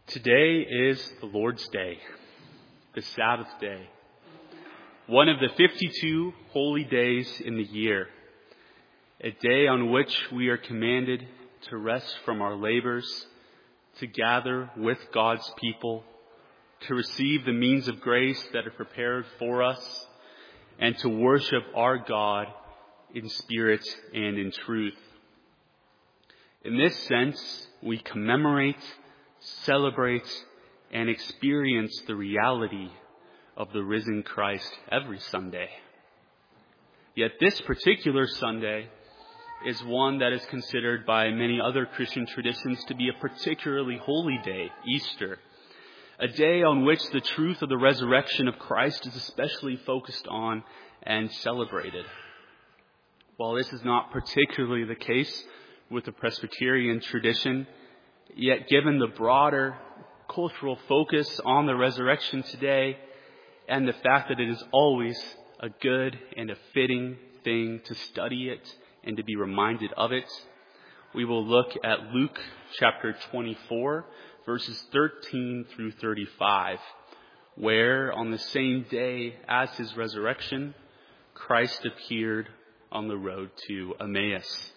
Today is the Lord's Day, the Sabbath day, one of the 52 holy days in the year, a day on which we are commanded to rest from our labors, to gather with God's people, to receive the means of grace that are prepared for us, and to worship our God in spirit and in truth. In this sense, we commemorate, celebrate, and experience the reality of the risen Christ every Sunday. Yet this particular Sunday is one that is considered by many other Christian traditions to be a particularly holy day, Easter, a day on which the truth of the resurrection of Christ is especially focused on and celebrated. While this is not particularly the case with the Presbyterian tradition, yet given the broader cultural focus on the resurrection today and the fact that it is always a good and a fitting thing to study it and to be reminded of it, we will look at Luke chapter 24, verses 13 through 35, where on the same day as his resurrection, Christ appeared on the road to Emmaus.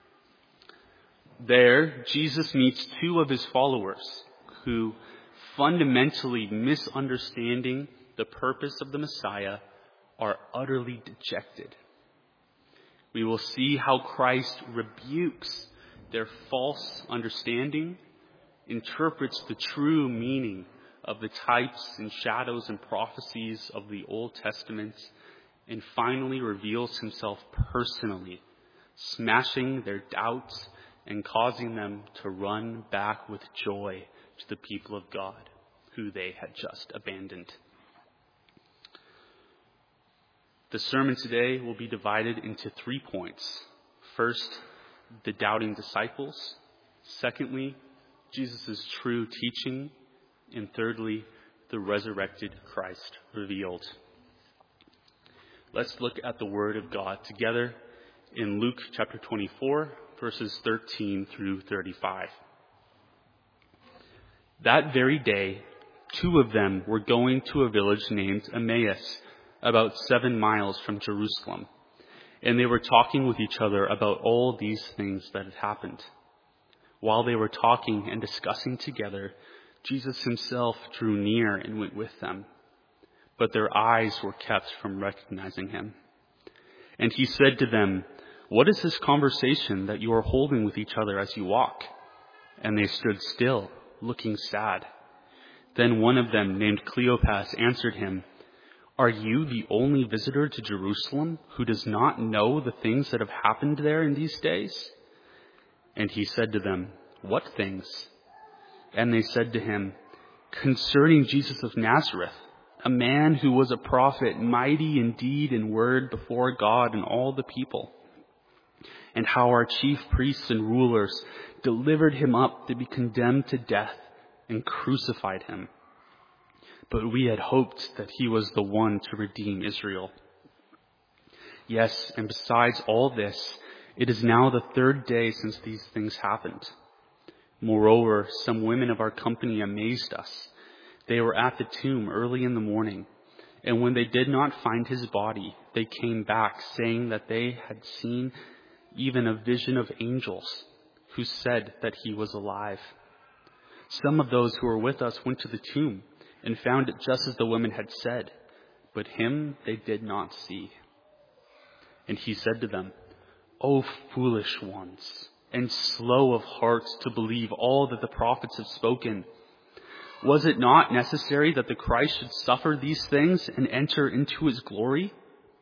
There, Jesus meets two of his followers who, fundamentally misunderstanding the purpose of the Messiah, are utterly dejected. We will see how Christ rebukes their false understanding, interprets the true meaning of the types and shadows and prophecies of the Old Testament, and finally reveals himself personally, smashing their doubts and causing them to run back with joy to the people of God, who they had just abandoned. The sermon today will be divided into 3 points. First, the doubting disciples. Secondly, Jesus' true teaching. And thirdly, the resurrected Christ revealed. Let's look at the Word of God together in Luke chapter 24, verses 13 through 35. That very day, two of them were going to a village named Emmaus, about 7 miles from Jerusalem, and they were talking with each other about all these things that had happened. While they were talking and discussing together, Jesus himself drew near and went with them, but their eyes were kept from recognizing him. And he said to them, "What is this conversation that you are holding with each other as you walk?" And they stood still, looking sad. Then one of them, named Cleopas, answered him, "Are you the only visitor to Jerusalem who does not know the things that have happened there in these days?" And he said to them, "What things?" And they said to him, "Concerning Jesus of Nazareth, a man who was a prophet, mighty in deed and word before God and all the people, and how our chief priests and rulers delivered him up to be condemned to death and crucified him. But we had hoped that he was the one to redeem Israel. Yes, and besides all this, it is now the 3rd day since these things happened. Moreover, some women of our company amazed us. They were at the tomb early in the morning, and when they did not find his body, they came back, saying that they had seen even a vision of angels who said that he was alive. Some of those who were with us went to the tomb and found it just as the women had said, but him they did not see." And he said to them, "O foolish ones, and slow of heart to believe all that the prophets have spoken. Was it not necessary that the Christ should suffer these things and enter into his glory?"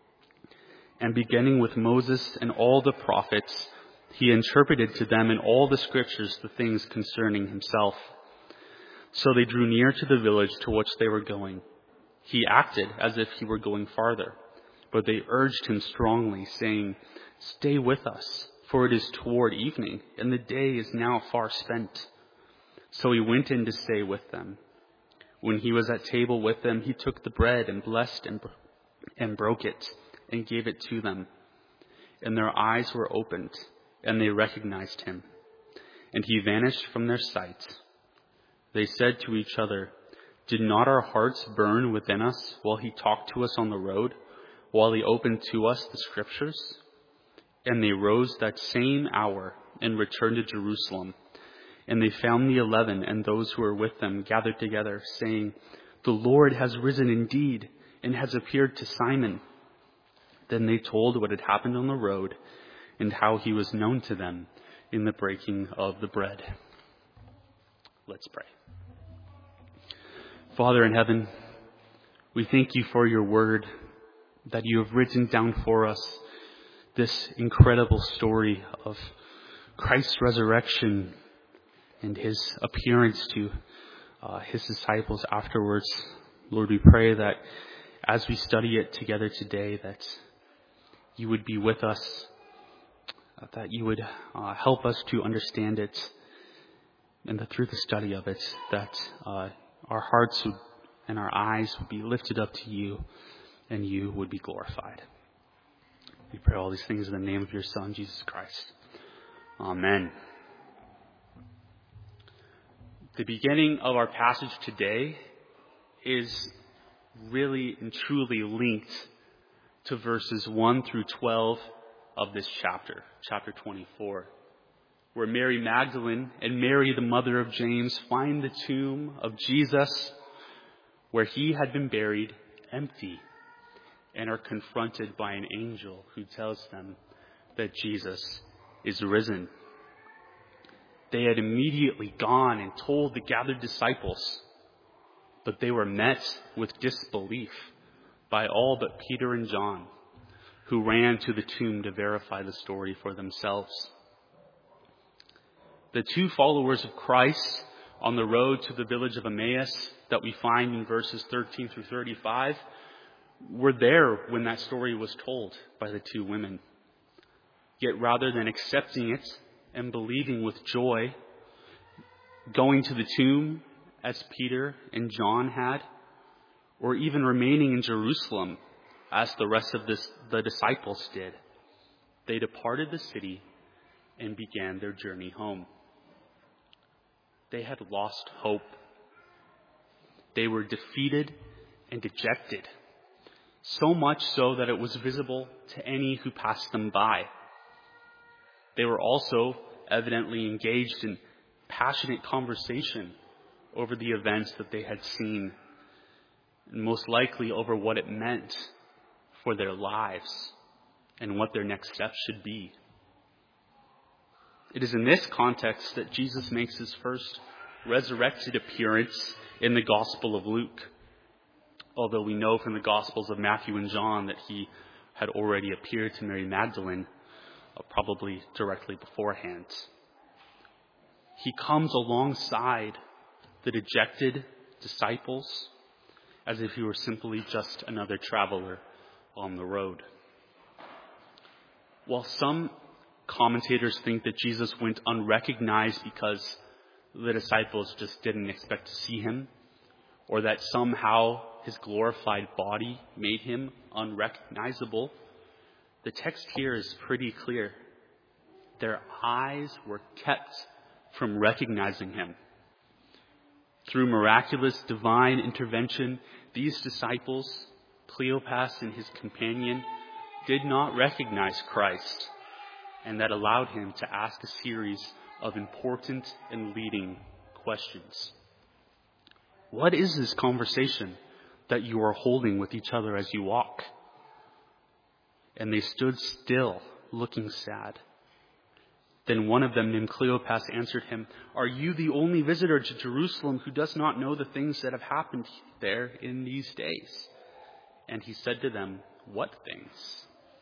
And beginning with Moses and all the prophets, he interpreted to them in all the scriptures the things concerning himself. So they drew near to the village to which they were going. He acted as if he were going farther, but they urged him strongly, saying, "Stay with us, for it is toward evening, and the day is now far spent." So he went in to stay with them. When he was at table with them, he took the bread and blessed and broke it and gave it to them. And their eyes were opened, and they recognized him. And he vanished from their sight. They said to each other, "Did not our hearts burn within us while he talked to us on the road, while he opened to us the Scriptures?" And they rose that same hour and returned to Jerusalem. And they found the 11 and those who were with them gathered together, saying, "The Lord has risen indeed and has appeared to Simon." Then they told what had happened on the road and how he was known to them in the breaking of the bread. Let's pray. Father in heaven, we thank you for your word, that you have written down for us this incredible story of Christ's resurrection and his appearance to his disciples afterwards. Lord, we pray that as we study it together today, that you would be with us, that you would help us to understand it, and that through the study of it, that our hearts and our eyes would be lifted up to you, and you would be glorified. We pray all these things in the name of your Son, Jesus Christ. Amen. The beginning of our passage today is really and truly linked to verses 1 through 12 of this chapter, chapter 24, where Mary Magdalene and Mary, the mother of James, find the tomb of Jesus where he had been buried empty, and are confronted by an angel who tells them that Jesus is risen. They had immediately gone and told the gathered disciples, but they were met with disbelief by all but Peter and John, who ran to the tomb to verify the story for themselves. The two followers of Christ on the road to the village of Emmaus that we find in verses 13 through 35 were there when that story was told by the two women. Yet rather than accepting it and believing with joy, going to the tomb as Peter and John had, or even remaining in Jerusalem as the rest of the disciples did, they departed the city and began their journey home. They had lost hope. They were defeated and dejected, so much so that it was visible to any who passed them by. They were also evidently engaged in passionate conversation over the events that they had seen, and most likely over what it meant for their lives and what their next steps should be. It is in this context that Jesus makes his first resurrected appearance in the Gospel of Luke, although we know from the Gospels of Matthew and John that he had already appeared to Mary Magdalene, probably directly beforehand. He comes alongside the dejected disciples as if he were simply just another traveler on the road. While some commentators think that Jesus went unrecognized because the disciples just didn't expect to see him, or that somehow his glorified body made him unrecognizable, the text here is pretty clear. Their eyes were kept from recognizing him. Through miraculous divine intervention, these disciples, Cleopas and his companion, did not recognize Christ, and that allowed him to ask a series of important and leading questions. What is this conversation that you are holding with each other as you walk? And they stood still, looking sad. Then one of them, named Cleopas, answered him, "Are you the only visitor to Jerusalem who does not know the things that have happened there in these days?" And he said to them, "What things?"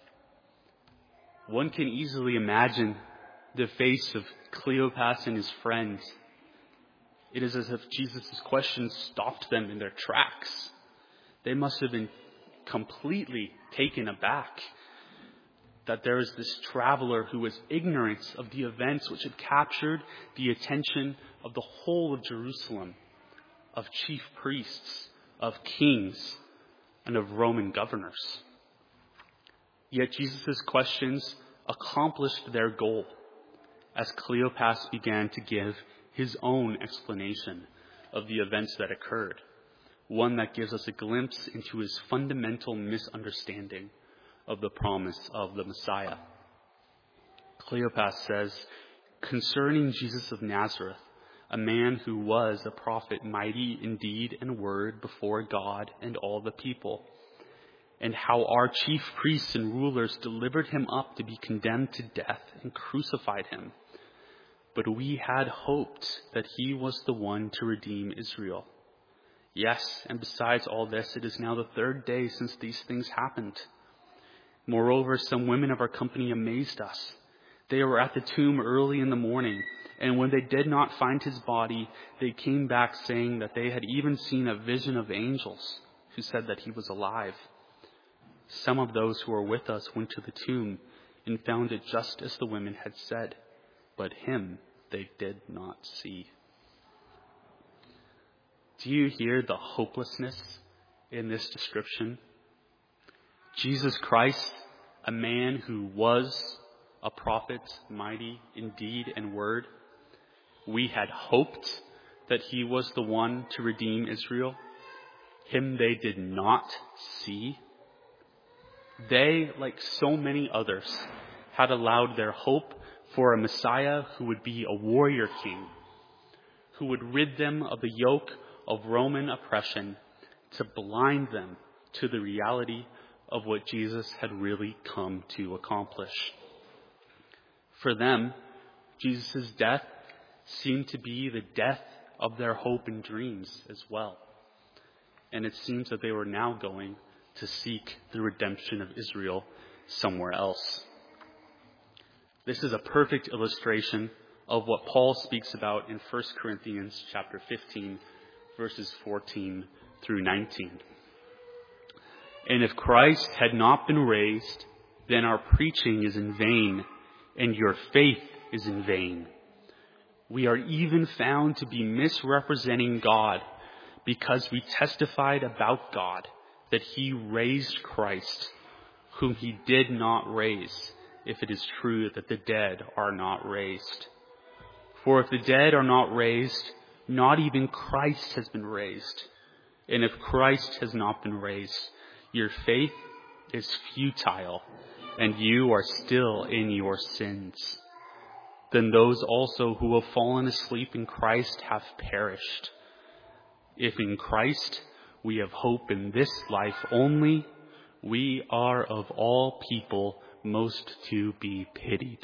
One can easily imagine the face of Cleopas and his friends. It is as if Jesus' questions stopped them in their tracks. They must have been completely taken aback that there is this traveler who was ignorant of the events which had captured the attention of the whole of Jerusalem, of chief priests, of kings, and of Roman governors. Yet Jesus' questions accomplished their goal as Cleopas began to give his own explanation of the events that occurred, one that gives us a glimpse into his fundamental misunderstanding of the promise of the Messiah. Cleopas says, concerning Jesus of Nazareth, a man who was a prophet, mighty in deed and word before God and all the people, and how our chief priests and rulers delivered him up to be condemned to death and crucified him. But we had hoped that he was the one to redeem Israel. Yes, and besides all this, it is now the third day since these things happened. Moreover, some women of our company amazed us. They were at the tomb early in the morning, and when they did not find his body, they came back saying that they had even seen a vision of angels who said that he was alive. Some of those who were with us went to the tomb and found it just as the women had said, but him they did not see. Do you hear the hopelessness in this description? Jesus Christ, a man who was a prophet, mighty in deed and word. We had hoped that he was the one to redeem Israel. Him they did not see. They, like so many others, had allowed their hope for a Messiah who would be a warrior king, who would rid them of the yoke of Roman oppression, to blind them to the reality of what Jesus had really come to accomplish. For them, Jesus' death seemed to be the death of their hope and dreams as well. And it seems that they were now going to seek the redemption of Israel somewhere else. This is a perfect illustration of what Paul speaks about in 1 Corinthians chapter 15, verses 14 through 19. And if Christ had not been raised, then our preaching is in vain, and your faith is in vain. We are even found to be misrepresenting God, because we testified about God that he raised Christ, whom he did not raise, if it is true that the dead are not raised. For if the dead are not raised, not even Christ has been raised. And if Christ has not been raised, your faith is futile, and you are still in your sins. Then those also who have fallen asleep in Christ have perished. If in Christ we have hope in this life only, we are of all people most to be pitied.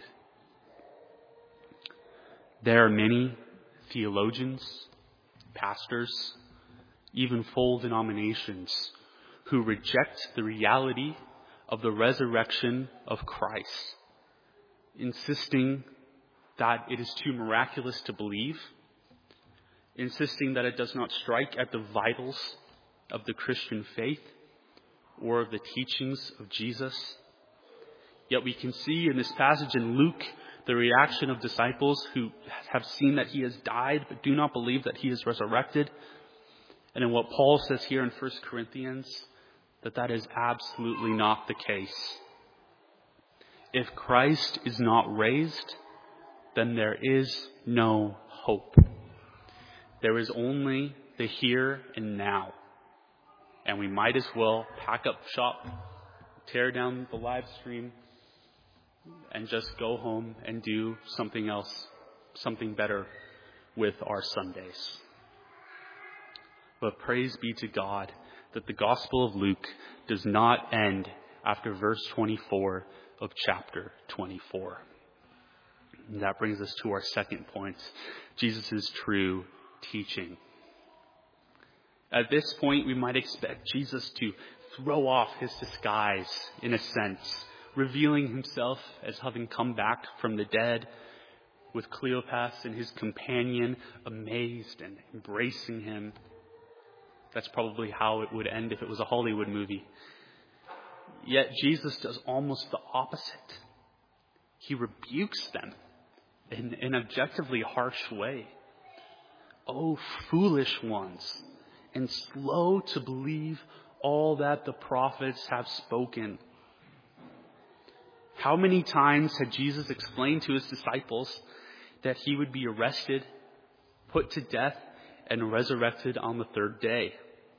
There are many theologians, pastors, even full denominations who reject the reality of the resurrection of Christ, insisting that it is too miraculous to believe, insisting that it does not strike at the vitals of the Christian faith or of the teachings of Jesus. Yet we can see in this passage in Luke the reaction of disciples who have seen that he has died but do not believe that he is resurrected. And in what Paul says here in 1 Corinthians, that is absolutely not the case. If Christ is not raised, then there is no hope. There is only the here and now. And we might as well pack up shop, tear down the live stream, and just go home and do something else, something better with our Sundays. But praise be to God that the Gospel of Luke does not end after verse 24 of chapter 24. And that brings us to our second point, Jesus' true teaching. At this point, we might expect Jesus to throw off his disguise, in a sense, revealing himself as having come back from the dead, with Cleopas and his companion amazed and embracing him. That's probably how it would end if it was a Hollywood movie. Yet Jesus does almost the opposite. He rebukes them in an objectively harsh way. Oh, foolish ones, and slow to believe all that the prophets have spoken. How many times had Jesus explained to his disciples that he would be arrested, put to death, and resurrected on the third day.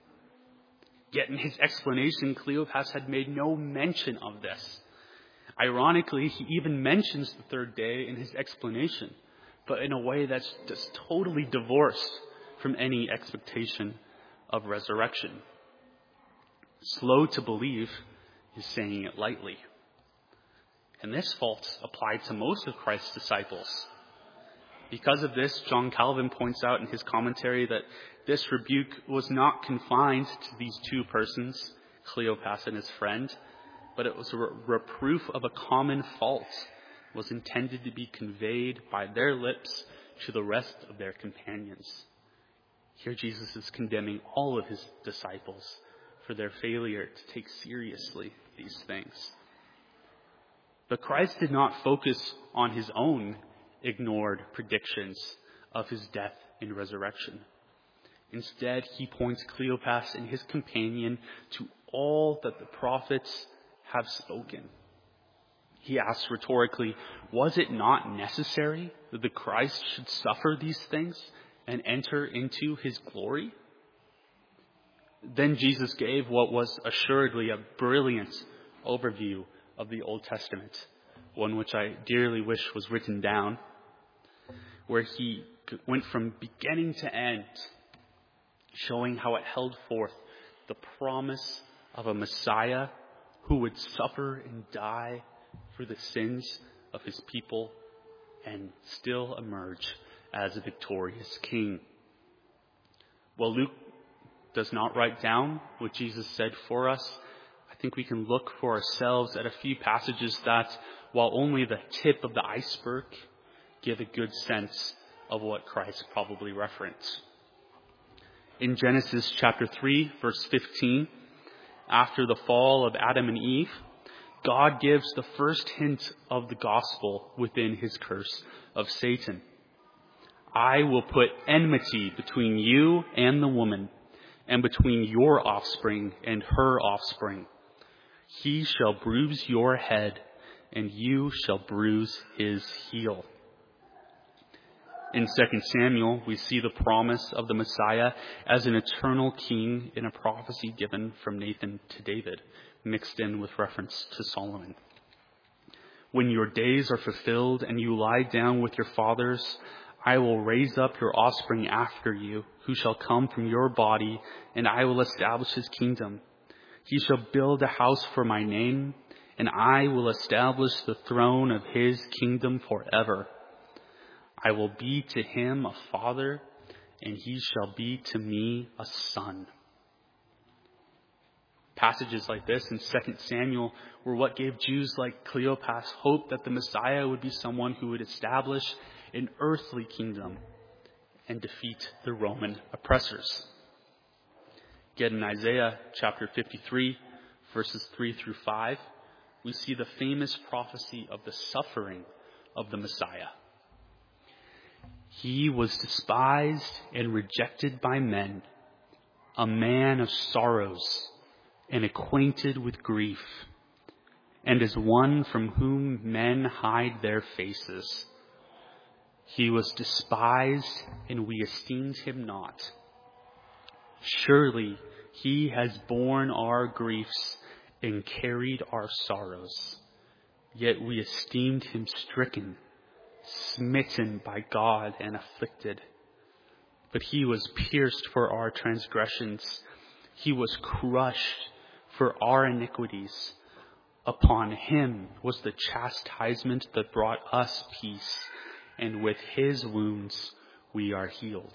Yet in his explanation, Cleopas had made no mention of this. Ironically, he even mentions the third day in his explanation, but in a way that's just totally divorced from any expectation of resurrection. Slow to believe is saying it lightly. And this fault applied to most of Christ's disciples. Because of this, John Calvin points out in his commentary that this rebuke was not confined to these two persons, Cleopas and his friend, but it was a reproof of a common fault, was intended to be conveyed by their lips to the rest of their companions. Here Jesus is condemning all of his disciples for their failure to take seriously these things. But Christ did not focus on his own ignored predictions of his death and resurrection. Instead, he points Cleopas and his companion to all that the prophets have spoken. He asks rhetorically, was it not necessary that the Christ should suffer these things and enter into his glory? Then Jesus gave what was assuredly a brilliant overview of the Old Testament, one which I dearly wish was written down, where he went from beginning to end, showing how it held forth the promise of a Messiah who would suffer and die for the sins of his people and still emerge as a victorious king. While Luke does not write down what Jesus said for us, I think we can look for ourselves at a few passages that, while only the tip of the iceberg, give a good sense of what Christ probably referenced. In Genesis chapter 3, verse 15, after the fall of Adam and Eve, God gives the first hint of the gospel within his curse of Satan. I will put enmity between you and the woman, and between your offspring and her offspring. He shall bruise your head, and you shall bruise his heel. In 2 Samuel, we see the promise of the Messiah as an eternal king in a prophecy given from Nathan to David, mixed in with reference to Solomon. When your days are fulfilled and you lie down with your fathers, I will raise up your offspring after you, who shall come from your body, and I will establish his kingdom. He shall build a house for my name, and I will establish the throne of his kingdom forever. I will be to him a father, and he shall be to me a son. Passages like this in 2 Samuel were what gave Jews like Cleopas hope that the Messiah would be someone who would establish an earthly kingdom and defeat the Roman oppressors. Yet in Isaiah chapter 53, verses 3 through 5, we see the famous prophecy of the suffering of the Messiah. He was despised and rejected by men, a man of sorrows and acquainted with grief, and as one from whom men hide their faces. He was despised, and we esteemed him not. Surely he has borne our griefs and carried our sorrows. Yet we esteemed him stricken, smitten by God and afflicted. But he was pierced for our transgressions. He was crushed for our iniquities. Upon him was the chastisement that brought us peace, and with his wounds we are healed.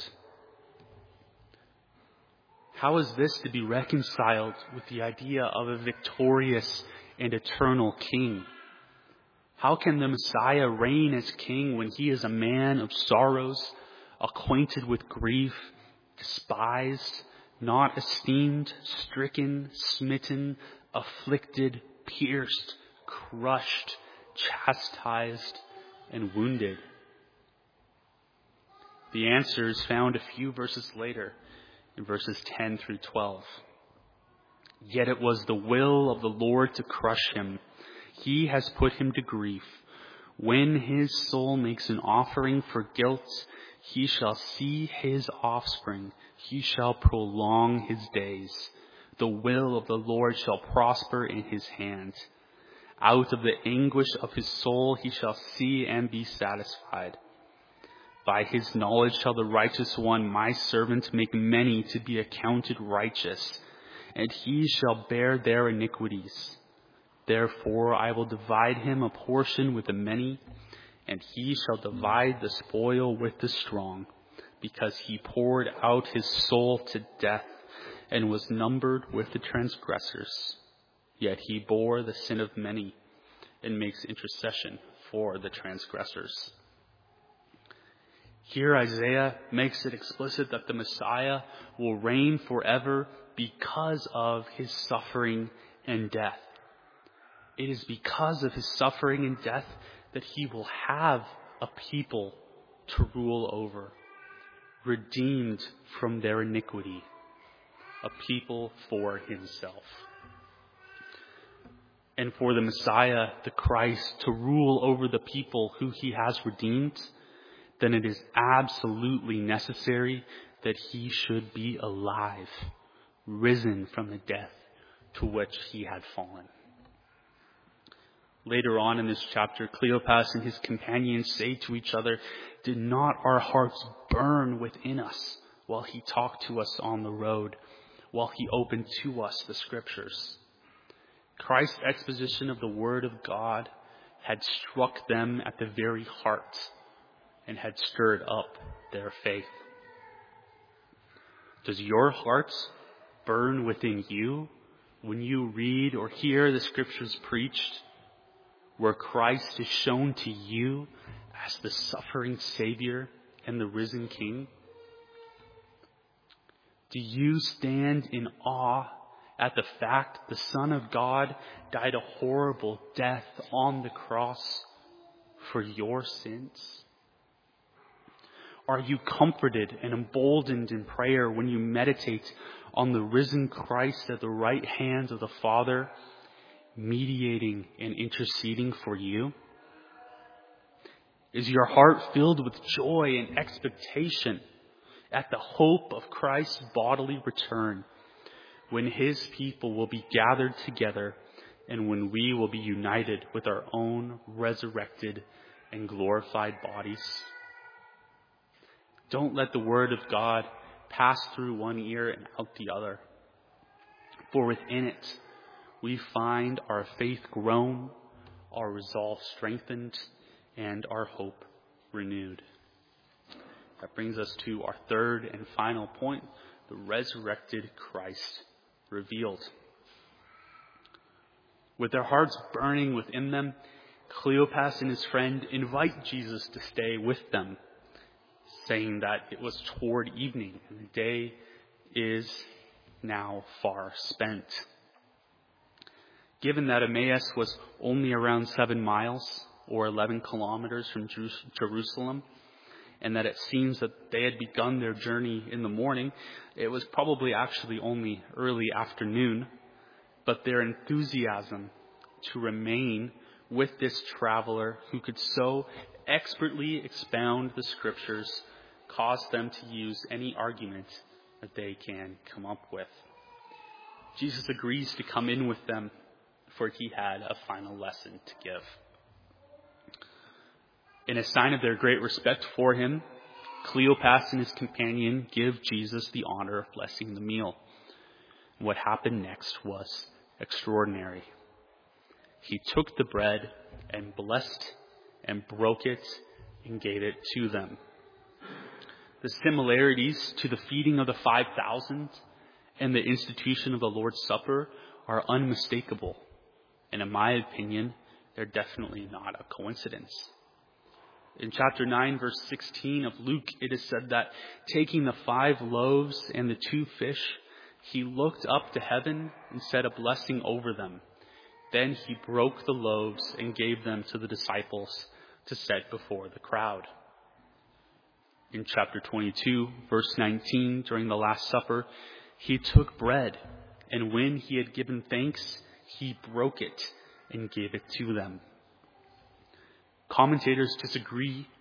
How is this to be reconciled with the idea of a victorious and eternal king? How can the Messiah reign as king when he is a man of sorrows, acquainted with grief, despised, not esteemed, stricken, smitten, afflicted, pierced, crushed, chastised, and wounded? The answer is found a few verses later, in verses 10 through 12. Yet it was the will of the Lord to crush him. He has put him to grief. When his soul makes an offering for guilt, He shall see his offspring. He shall prolong his days. The will of the Lord shall prosper in his hand. Out of the anguish of his soul he shall see and be satisfied. By his knowledge shall the righteous one, my servant, make many to be accounted righteous, and he shall bear their iniquities. Therefore I will divide him a portion with the many, and he shall divide the spoil with the strong, because he poured out his soul to death and was numbered with the transgressors. Yet he bore the sin of many and makes intercession for the transgressors. Here Isaiah makes it explicit that the Messiah will reign forever because of his suffering and death. It is because of his suffering and death that he will have a people to rule over, redeemed from their iniquity, a people for himself. And for the Messiah, the Christ, to rule over the people who he has redeemed, then it is absolutely necessary that he should be alive, risen from the death to which he had fallen. Later on in this chapter, Cleopas and his companions say to each other, "Did not our hearts burn within us while he talked to us on the road, while he opened to us the scriptures?" Christ's exposition of the word of God had struck them at the very heart and had stirred up their faith. Does your heart burn within you when you read or hear the scriptures preached, where Christ is shown to you as the suffering Savior and the risen King? Do you stand in awe at the fact the Son of God died a horrible death on the cross for your sins? Are you comforted and emboldened in prayer when you meditate on the risen Christ at the right hand of the Father, mediating and interceding for you? Is your heart filled with joy and expectation at the hope of Christ's bodily return, when his people will be gathered together and when we will be united with our own resurrected and glorified bodies? Don't let the word of God pass through one ear and out the other, for within it we find our faith grown, our resolve strengthened, and our hope renewed. That brings us to our third and final point, the resurrected Christ revealed. With their hearts burning within them, Cleopas and his friend invite Jesus to stay with them, saying that it was toward evening and the day is now far spent. Given that Emmaus was only around 7 miles or 11 kilometers from Jerusalem, and that it seems that they had begun their journey in the morning, it was probably actually only early afternoon, but their enthusiasm to remain with this traveler who could so expertly expound the scriptures caused them to use any argument that they can come up with. Jesus agrees to come in with them, for he had a final lesson to give. In a sign of their great respect for him, Cleopas and his companion give Jesus the honor of blessing the meal. What happened next was extraordinary. He took the bread and blessed and broke it and gave it to them. The similarities to the feeding of the 5,000 and the institution of the Lord's Supper are unmistakable. And in my opinion, they're definitely not a coincidence. In chapter 9, verse 16 of Luke, it is said that taking the 5 loaves and the 2 fish, he looked up to heaven and said a blessing over them. Then he broke the loaves and gave them to the disciples to set before the crowd. In chapter 22, verse 19, during the Last Supper, he took bread, and when he had given thanks, he broke it and gave it to them. Commentators disagree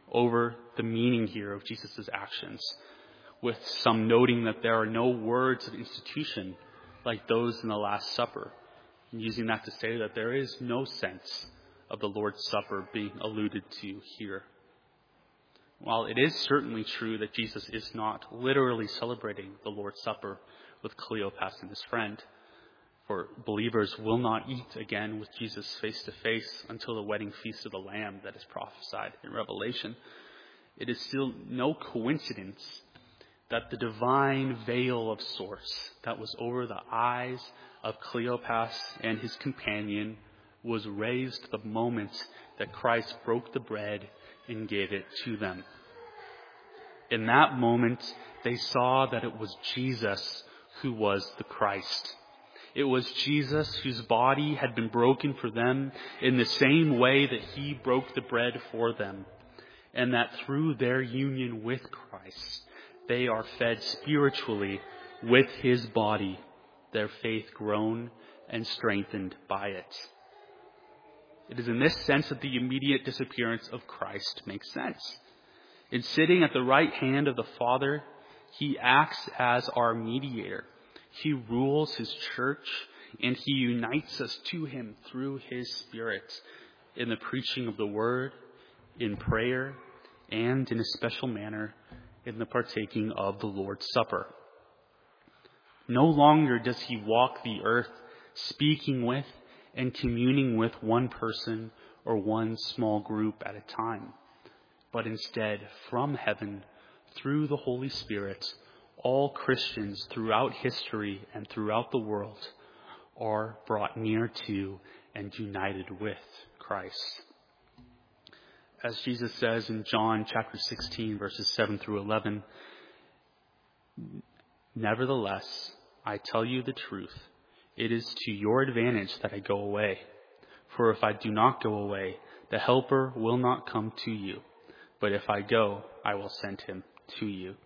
over the meaning here of Jesus' actions, with some noting that there are no words of institution like those in the Last Supper, and using that to say that there is no sense of the Lord's Supper being alluded to here. While it is certainly true that Jesus is not literally celebrating the Lord's Supper with Cleopas and his friend, for believers will not eat again with Jesus face to face until the wedding feast of the Lamb that is prophesied in Revelation, it is still no coincidence that the divine veil of sorts that was over the eyes of Cleopas and his companion was raised the moment that Christ broke the bread and gave it to them. In that moment, they saw that it was Jesus who was the Christ. It was Jesus whose body had been broken for them in the same way that he broke the bread for them, and that through their union with Christ, they are fed spiritually with his body, their faith grown and strengthened by it. It is in this sense that the immediate disappearance of Christ makes sense. In sitting at the right hand of the Father, he acts as our mediator. He rules his church, and he unites us to him through his Spirit in the preaching of the word, in prayer, and in a special manner in the partaking of the Lord's Supper. No longer does he walk the earth speaking with and communing with one person or one small group at a time, but instead from heaven, through the Holy Spirit, all Christians throughout history and throughout the world are brought near to and united with Christ. As Jesus says in John chapter 16, verses 7 through 11, "Nevertheless, I tell you the truth. It is to your advantage that I go away. For if I do not go away, the Helper will not come to you. But if I go, I will send him to you."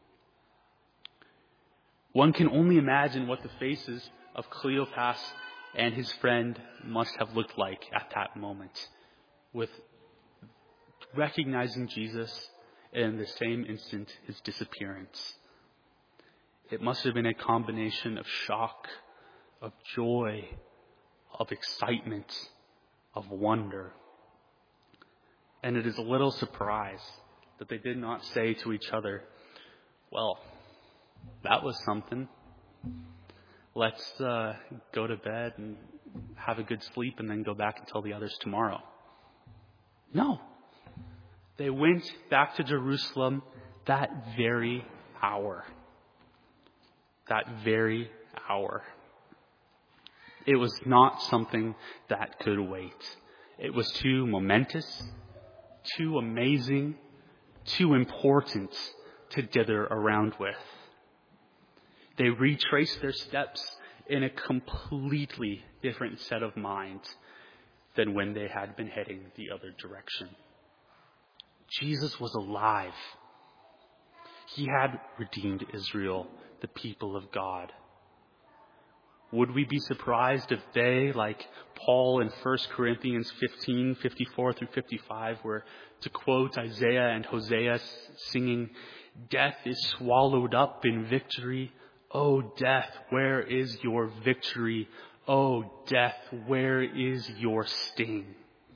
One can only imagine what the faces of Cleopas and his friend must have looked like at that moment, with recognizing Jesus and in the same instant his disappearance. It must have been a combination of shock, of joy, of excitement, of wonder. And it is a little surprise that they did not say to each other, "Well, that was something. Let's go to bed and have a good sleep and then go back and tell the others tomorrow." No. They went back to Jerusalem that very hour. That very hour. It was not something that could wait. It was too momentous, too amazing, too important to dither around with. They retraced their steps in a completely different set of mind than when they had been heading the other direction. Jesus was alive. He had redeemed Israel, the people of God. Would we be surprised if they, like Paul in 1 Corinthians 15, 54 through 55, were to quote Isaiah and Hosea singing, "Death is swallowed up in victory. O death, where is your victory? O death, where is your sting?"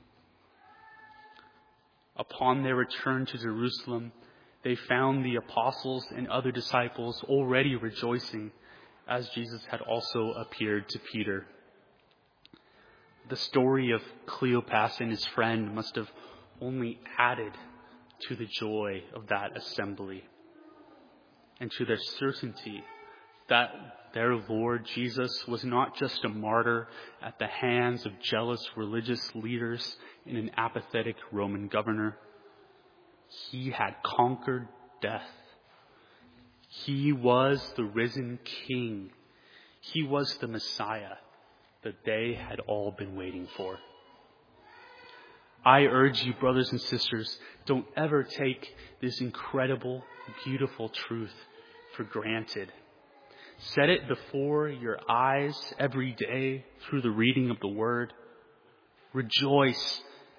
Upon their return to Jerusalem, they found the apostles and other disciples already rejoicing, as Jesus had also appeared to Peter. The story of Cleopas and his friend must have only added to the joy of that assembly and to their certainty that their Lord Jesus was not just a martyr at the hands of jealous religious leaders and an apathetic Roman governor. He had conquered death. He was the risen King. He was the Messiah that they had all been waiting for. I urge you, brothers and sisters, don't ever take this incredible, beautiful truth for granted. Set it before your eyes every day through the reading of the Word. Rejoice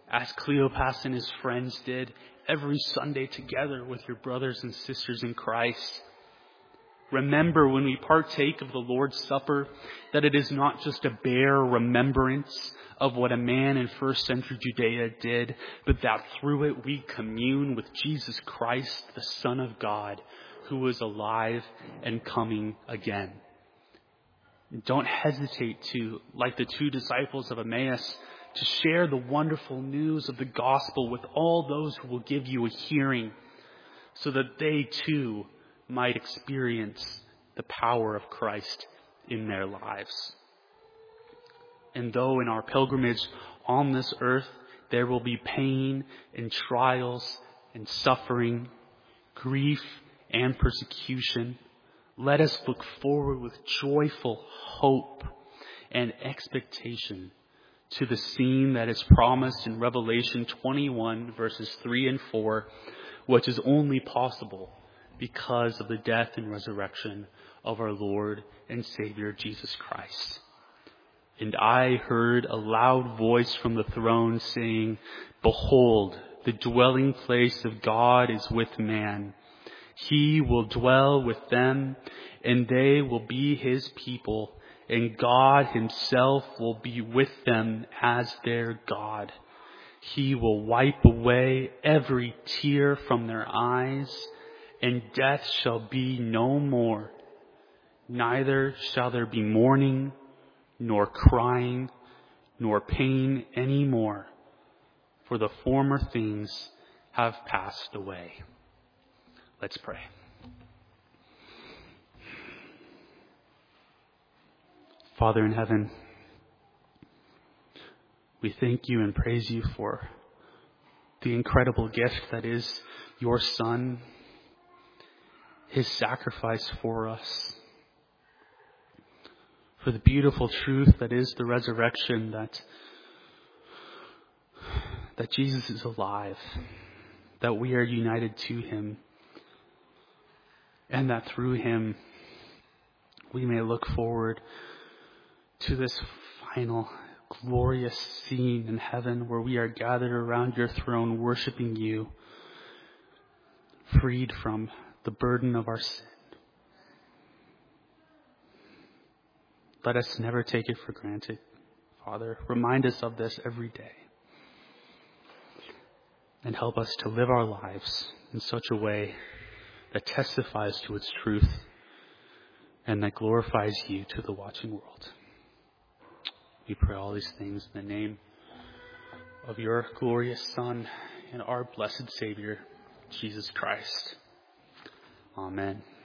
as Cleopas and his friends did every Sunday together with your brothers and sisters in Christ. Remember when we partake of the Lord's Supper that it is not just a bare remembrance of what a man in first century Judea did, but that through it we commune with Jesus Christ, the Son of God, who is alive and coming again. Don't hesitate to, like the 2 disciples of Emmaus, to share the wonderful news of the gospel with all those who will give you a hearing, so that they too might experience the power of Christ in their lives. And though in our pilgrimage on this earth there will be pain and trials and suffering, grief and persecution, let us look forward with joyful hope and expectation to the scene that is promised in Revelation 21 verses 3 and 4, which is only possible because of the death and resurrection of our Lord and Savior Jesus Christ. And I heard a loud voice from the throne saying, "Behold, the dwelling place of God is with man. He will dwell with them, and they will be his people, and God himself will be with them as their God. He will wipe away every tear from their eyes, and death shall be no more. Neither shall there be mourning, nor crying, nor pain any more, for the former things have passed away." Let's pray. Father in heaven, we thank you and praise you for the incredible gift that is your Son, his sacrifice for us, for the beautiful truth that is the resurrection, that Jesus is alive, that we are united to him, and that through him we may look forward to this final glorious scene in heaven where we are gathered around your throne worshiping you, freed from the burden of our sin. Let us never take it for granted, Father. Remind us of this every day. And help us to live our lives in such a way that testifies to its truth and that glorifies you to the watching world. We pray all these things in the name of your glorious Son and our blessed Savior, Jesus Christ. Amen.